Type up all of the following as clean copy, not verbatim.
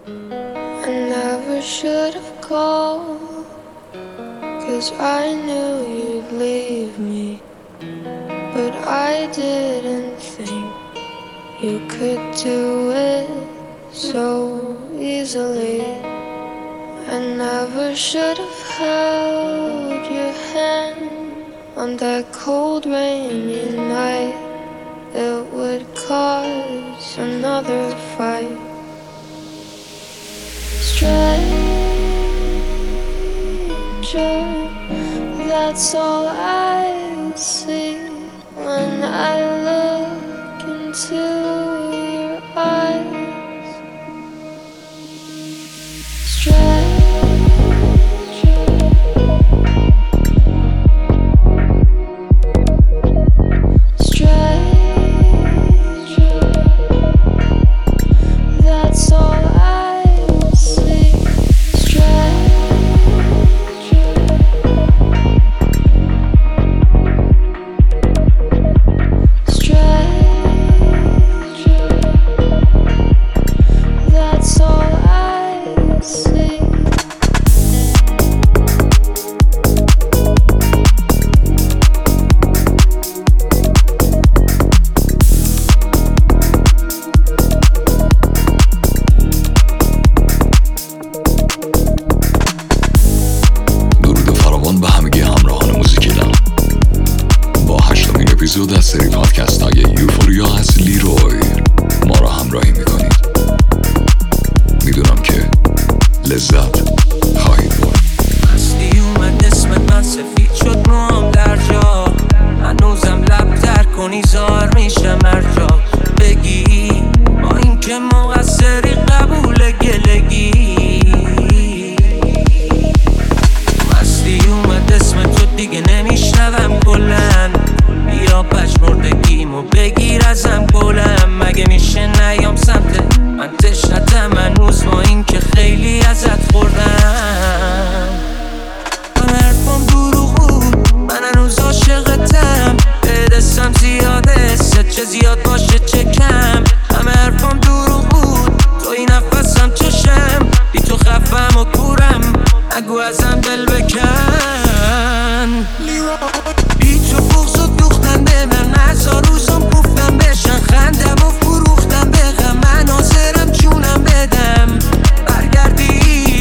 I never should have called, 'cause I knew you'd leave me. But I didn't think you could do it so easily. I never should have held your hand on that cold rainy night. It would cause another fight. Stranger, that's all I see when I look into your eyes. Stranger, that's all I see. That's all I see. درود فراوان به همگی همراهان موزیکیدم. با 8مین اپیزود از سری پادکست های یوفوریا از لیروی ما را همراهی میکنید. میدونم که لذت خواهید برد. مستی اومد اسمت من سفید شد موام در جا، هنوزم لب تر کنی زار میشم هر جا بگی با این که مقصری قبول گلگی. مستی اومد اسمت تو دیگه نمیشنوم کلن، بیا پشمردگیمو بگیر ازم گلم. مگه میشه نیام سمت من تشنتم هنوز با این که خیلی ازت خوردم. من حرفم دروغ بود، من هنوز عاشقتم، بدستم زیاده ست چه زیاد باشه چه کم. همه حرفم دروغ بود، تو این نفسم چشم، بی تو خفم و کورم، نگو ازم دل بکن. بی تو بغض و دوختن به من، نزا روزم گفتم بشن، خندم و فروختم به غم، من حاضرم جونم بدم برگردی.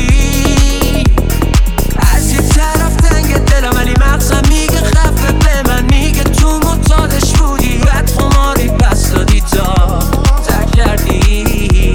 از یه طرف تنگ دلم ولی مغزم میگه خفه به من، میگه تو معتادش بودی، بد خماری پس دادی تا ترک کردی.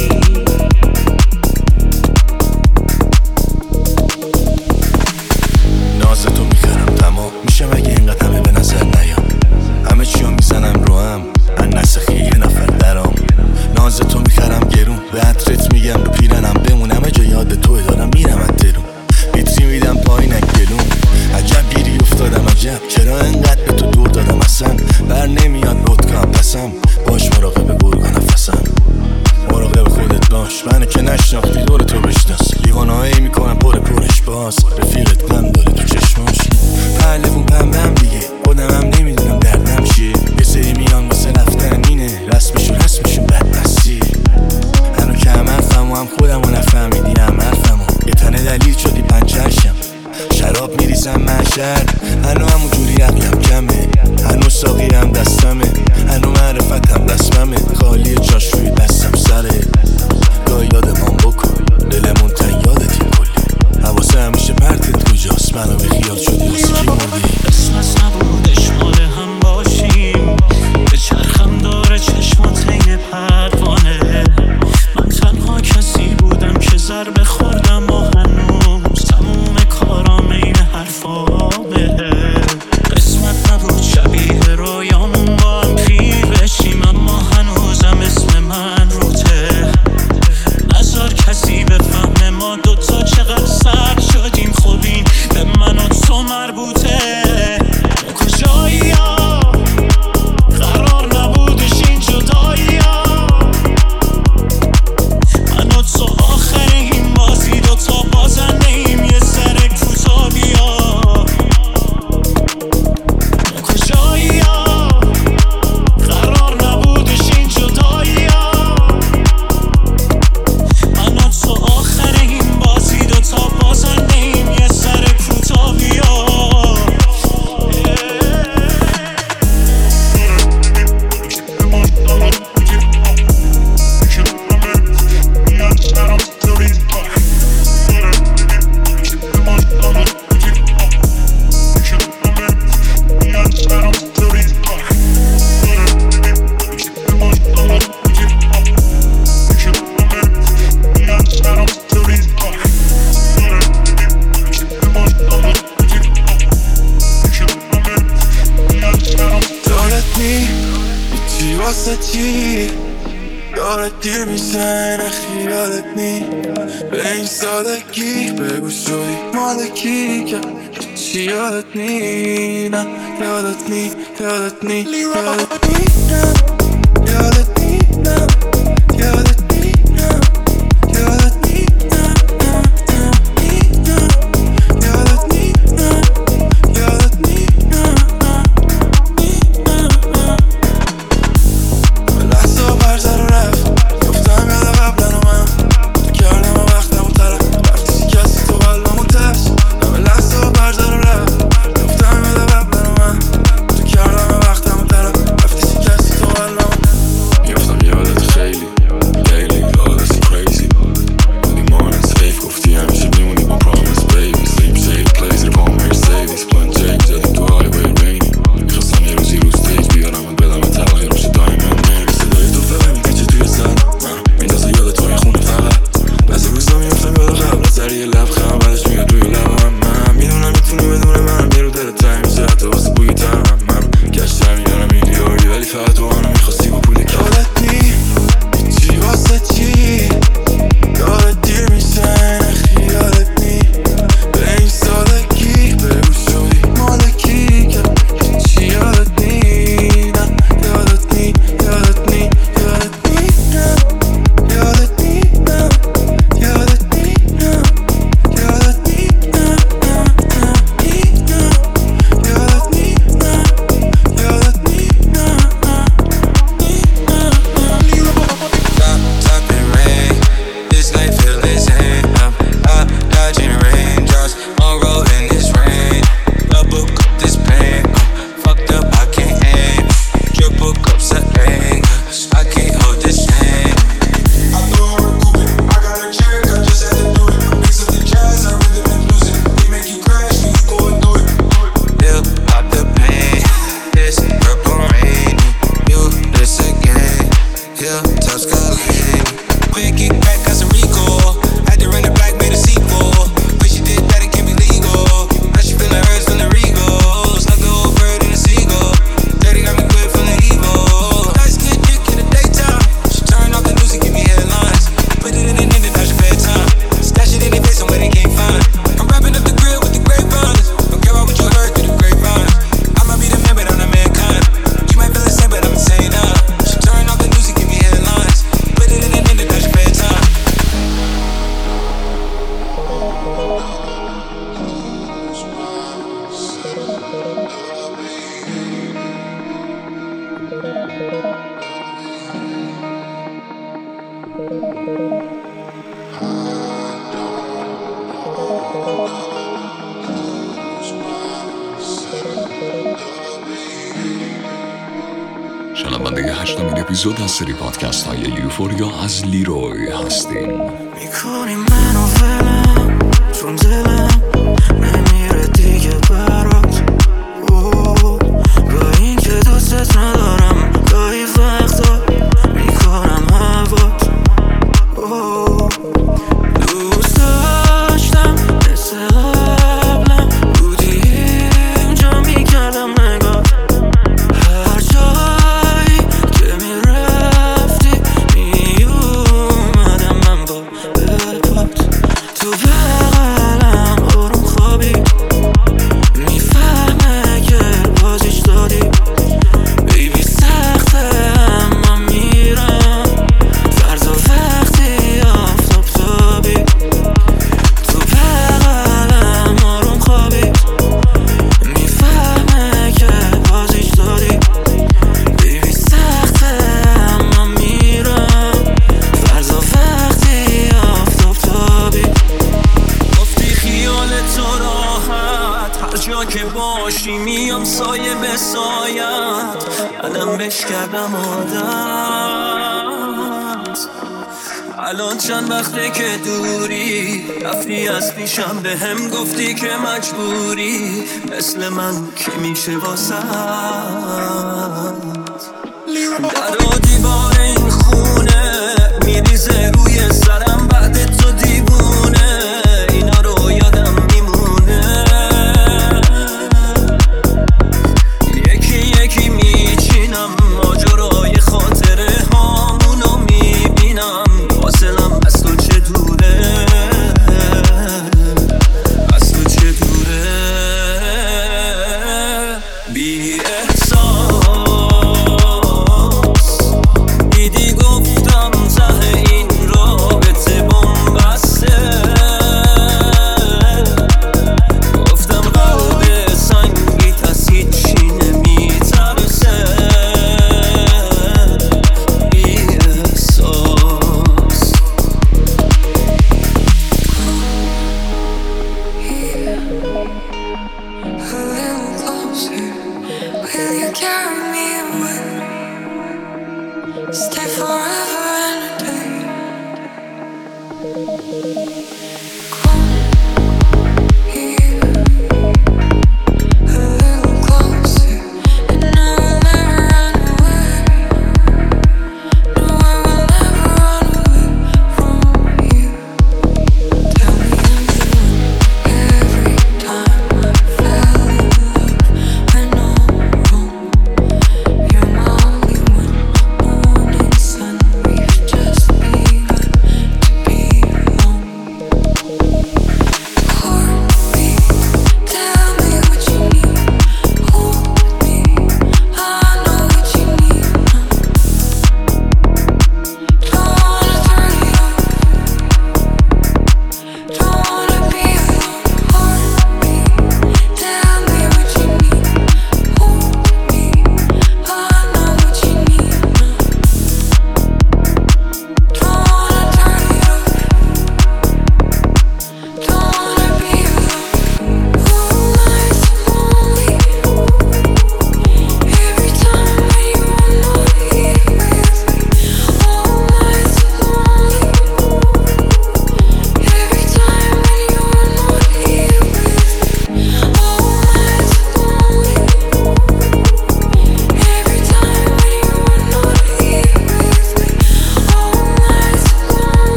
نازتو میخرم تمام میشه مگه اینقدر همه به نظر نیام، همه چیو میزنم رو هم نسخی یه نفر درام. نازتو میخرم گرون به عطرت میگم رو پیرنم بمون، همه جا یاد توی دارم میرم از درون، بیتری میدم پایینک گلون. عجب گیری افتادم عجب، چرا انقدر به تو دور دادم اصلا، بر نمیاد رودکام پسم، باش مراقب گرگا نفسم، مراقب خودت باش، منو که نشناختی دور تو بشناس، لیوانهایی میکنم پرش باز، رفیقت غم داره تو چشماش، پهلوون پنبم دیگه خودمم نمیدونم دردم چیه، یه سری میان واسه رفتن اینه، رسمشون بدبستی. هنو که هم حرفم و هم خودم و نفهمیدی هم حرفم و یه تنه دلیل شدی پنچرشم، شراب میریزم محشر، هنو همون جوری عقلم کمه، هنو ساقی هم دستمه، هنو معرفتم رسممه، خالی جاش روی دستم سره، گاهی یادمان بکن دلمون تن یادتی کلی، حواسه همیشه پرتت کجاست، میزنه خیالت نی به این سادگی بگو شدی مالکی که چی یادت نی نه یادت نی یادت نی یادت نی نه یادت نی نه یادت نی نه یادت نی نه یادت نی نه یادت نی نه لحظه برزر و رفت گفتم یاد قبلن و من تو کردم و وقتم و طرف رفتی کسی تو قلبم و ترس همه لحظه برزر و رفت گفتم یاد قبلن و من تو کردم و وقتم و طرف رفتی کسی تو قلبم میفتم یادت خیلی خیلی یادت کریزی بودی مانت سیف گفتی همیشه میمونی با پرامس بیبی سلیم شیل پلیزر با مرسیدیس پلان جیک زدیم تو هایوی رینی میخواستم یه روزی رو ستیج بیارم بدم تغییر روش دایمن میری صدای تو فقط میپیچه توی سر من میندازه یاد توی خونه فقط بعضی روزا میفتم یاد قبل سر یه لبخند بعدش میاد روی لبم من میدونم میتونی بدون من یه رو دلت تنگ میشه حتی واسه بوی تنم من گشتم میارم میلیاردی ولی فقط تو منو میخواستی با پول کم یادت نی چی واسه چی یادت دیر میزنه خیالت نی به این سادگی بگو شدی مالکی که چی یادت نی نه یادت نی یادت نی یادت نی نه یادت نی نه یادت نی نه یادت نی نه یادت نی نه یادت نی نه Top and rain, this life feel insane. I'm dodging raindrops, on road in this rain. Double cup this pain, fucked up I can't aim. Triple cups of anger, I can't hold this pain. I thought I recouped it, I got a check, I just had to do it. Mix up the jazz, I really been losing. We make you crash, you go and do it. Feel pop the pain, this purple rain. You this again, yeah, tough skyline. Quick kick back, got some recall. Had to run it back, made a sequel. But she did that, it can't be legal. Now she feeling hers from the Regal. Snuck a whole bird in a seagull. Daddy got me quit from the evil. Nice good chick in the daytime. She turn off the news and give me headlines. Put it in the end, that's your bedtime. Stash it in their face, somewhere they can't find. I'm wrapping up the grill with the grapevines. Don't care about what you heard through the grapevine. I might be the man, but I'm not mankind. You might feel the same, but I'm insane now. She turn off the news and give me headlines. Put it in the end, that's your bedtime. شنونده 8مین اپیزود از سری پادکست های یوفوریا از لیروی هستیم. میکنی منو ولم چون دلم نمیره دیگه برات با این که دوستت ندارم گاهی وقتا میکنم هوات دوست داشتم مثل قبلم بودی اینجا میکردم نگاه هر جایی که میرفتی میومدم من با بپات تو بغلم آروم خوابی میفهمه که بازیش دادی بیبی سخته اما میرم فردا وقتی آفتاب تابی تو بغلم آروم خوابی میفهمه که بازیش دادی بیبی سخته اما میرم فردا وقتی آفتاب تابی گفتی خیال تو راحت هر جا که باشی میام سایه به سایت الان بش کردم عادت الان چند وقته که دوری رفتی از پیشم به هم گفتی که مجبوری مثل من که میشه واسه در و دیوار این خونه میریزه روی سرم بعد تو دیوونه اینا رو یادم میمونه یکی یکی میچینم ماجرای خاطره هامونو میبینم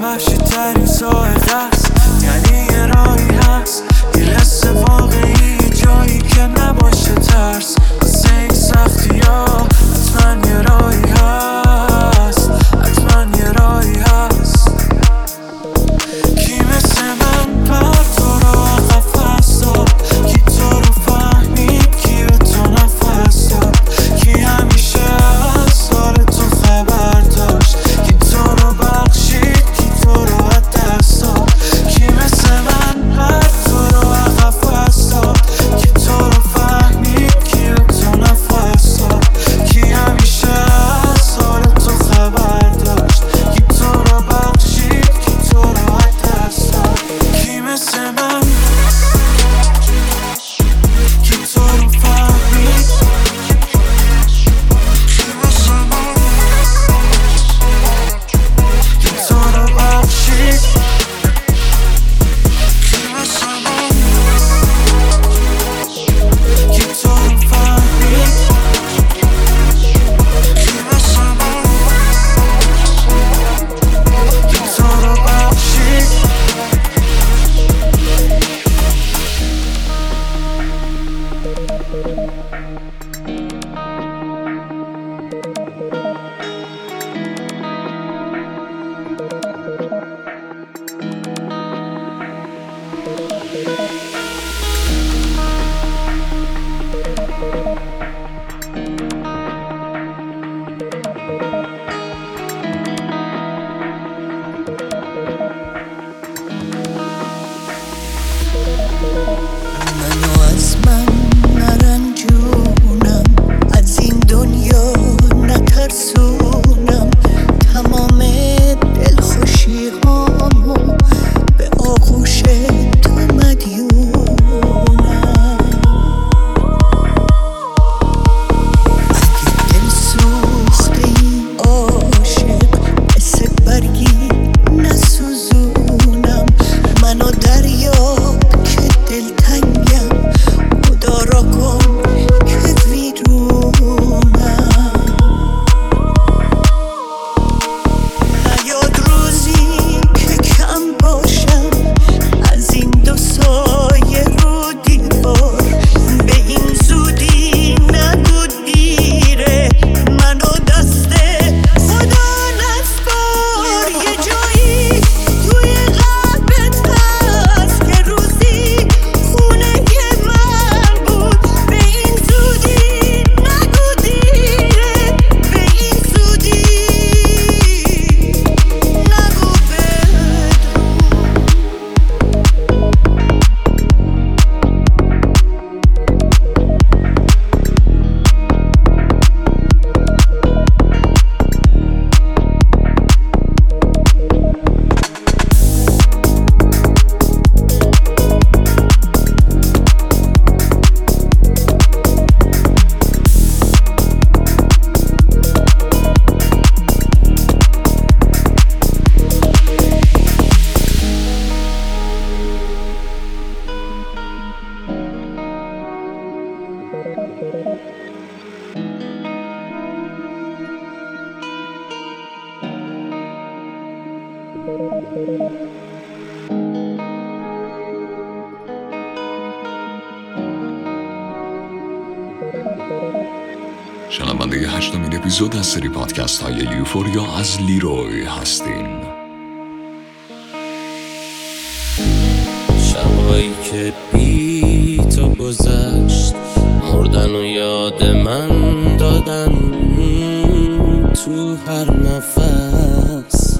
وحشی ترین ساعت است، یعنی یه راهی هست، یه حس واقعی، جایی که نباشه ترس. واسه این سختی ها حتما یه راهی هست، حتما یه راهی هست. کی مثل من پر تو رو عقب فرستاد، کی تو رو فهمید، کی به تو نفس داد، کی همیشه از حال تو خبر داشت، کی تو رو بخشید، کی تو رو از دست داد. کی مثل من پر تو رو عقب فرستاد، کی تو رو فهمید، کی به تو نفس داد، کی همیشه از حال تو خبر داشت، کی تو رو بخشید، کی تو رو از دست داد. کی مثل من، کی تو رو فهمید، کی مثل من، کی تو رو بخشید، کی مثل من، کی تو رو فهمید، کی مثل من، کی تو رو بخشید. منو از من نرنجونم، از این دنیا نترسونم، تمام دلخوشی هامو به آغوش تو مدیونم. اگه دل سوخته ای عاشق، مثل برگی نسوزونم، منو دریاب که دلتنگم، مدارا کن که ویرونم. نیاد روزی که کم باشم از این دو سایه رو دیوار، به این زودی نگو دیره، منو دست خدا نسپار. یه جایی توی قلبت هست که روزی خونه من بود، به این زودی نگو دیره، به این زودی نگو بدرود. شنونده 8مین اپیزود از سری پادکست های یوفوریا از لیروی هستین. شبایی که بی تو گذشت، مردن و یاد من دادن تو هر نفس.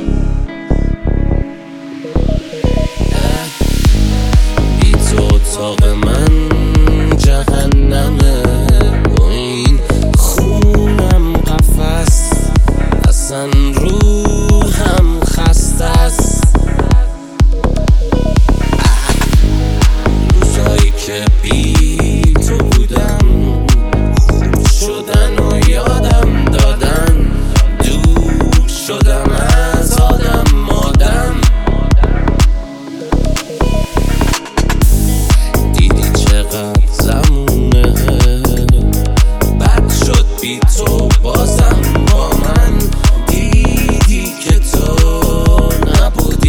بی تو اتاق من جهنمه، و این خونم قفس، اصلا روحم خسته است. روزایی که بی تو بودم خوب شدن و یادم دادن، دور شدم از آدم مادم. دیدی چقدر زمونه بد شد بی تو، بازم با من دیدی که تو نبودی.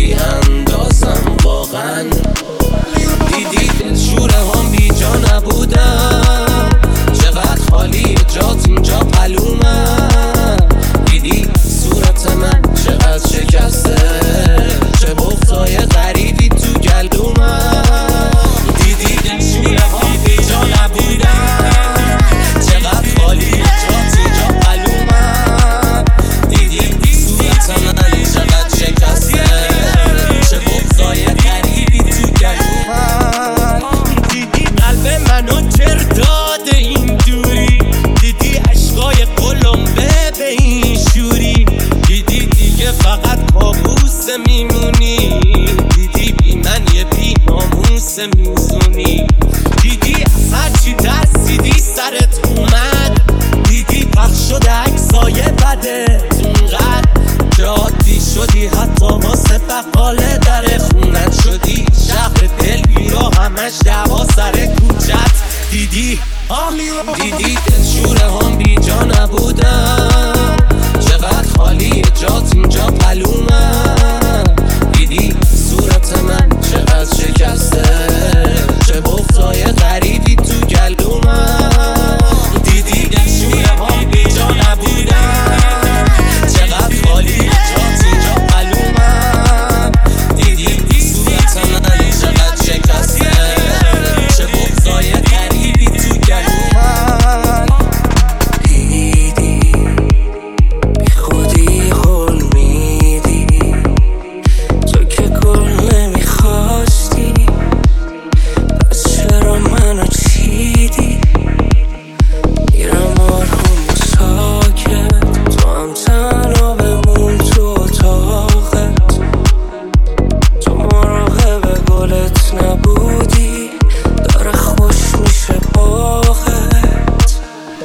بده اینقدر که عادی شدی حتی واسه بقال در خونت شدی شهر دل بیرا همش دعوا سر کوچت دیدی دلشوره هم بی جا نبودم چقدر خالی جات اینجا پلومم دیدی صورت من چقدر شکسته چه بغضای غریبی تو گلومم دیدی دلشوره هم بی جا نبودم چقدر خالی جات اینجا پلومم دیدی صورت من چقدر شکسته چه بغضای غریبی تو گلومم دیدی بی خودی قول میدی تو که گل نمیخواستی پس چرا منو چیدی میرم آروم و ساکت تو هم تنها بمون تو اتاقت تو مراقب گلت نبودی داره خوش میشه باغت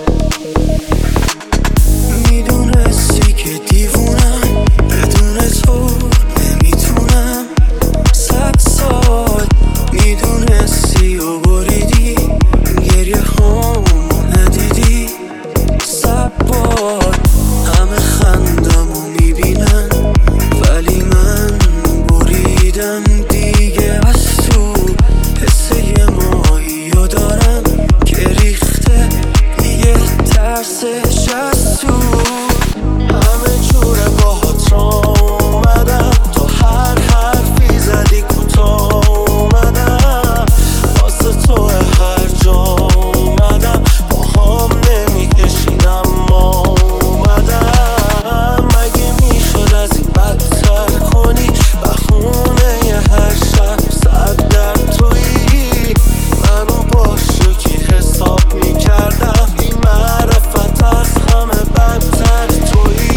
میدونستی که دیوونم بدون تو نمیتونم 100 سال میدونستی و بریدی گریه هامو ندیدی 100 بار همه خندمو میبینن ولی من بریدم دیگه از تو حس یه ماهیو دارم که ریخته دیگه ترسش از تو همه جوره باهات اومدم تو هر حرفی زدی کوتاه اومدم واسه تو هر جا اومدم با هم نمیکشیدم ما اومدم مگه میشد از این بدتر کنی بخونه یه هر شب 100 در تویی منو با شوکی حساب میکردم این معرفت از همه بدتر تویی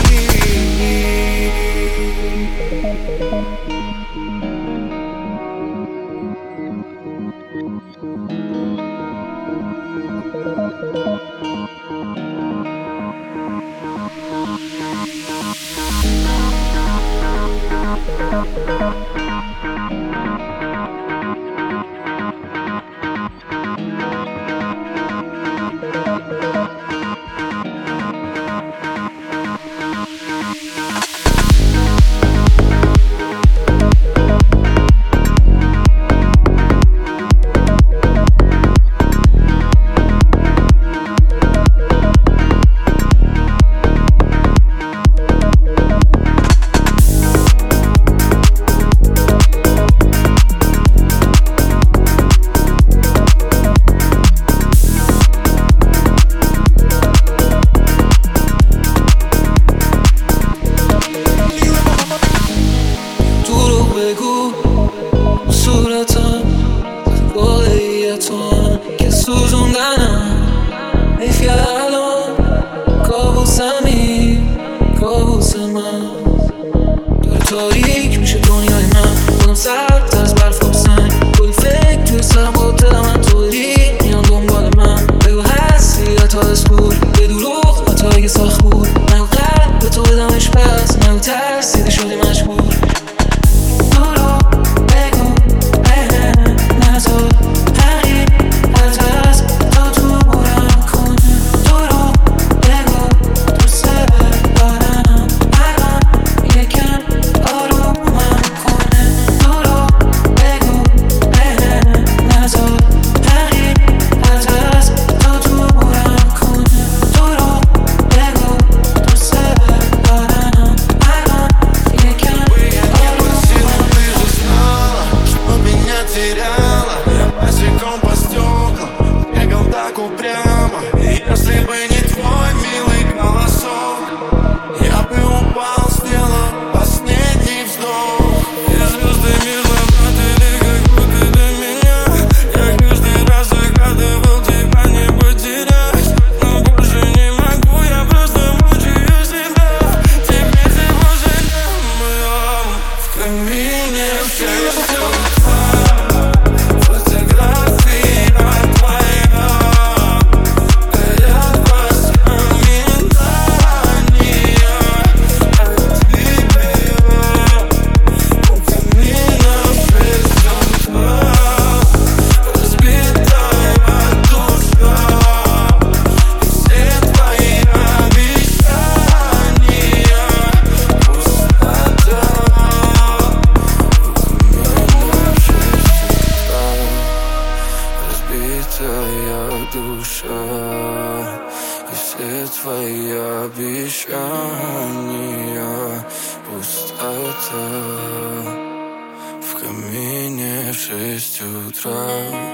обещания, пустота. В камине в 6 утра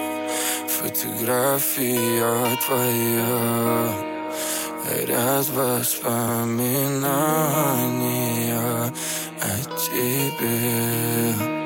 фотография твоя, ряд воспоминаний о тебе.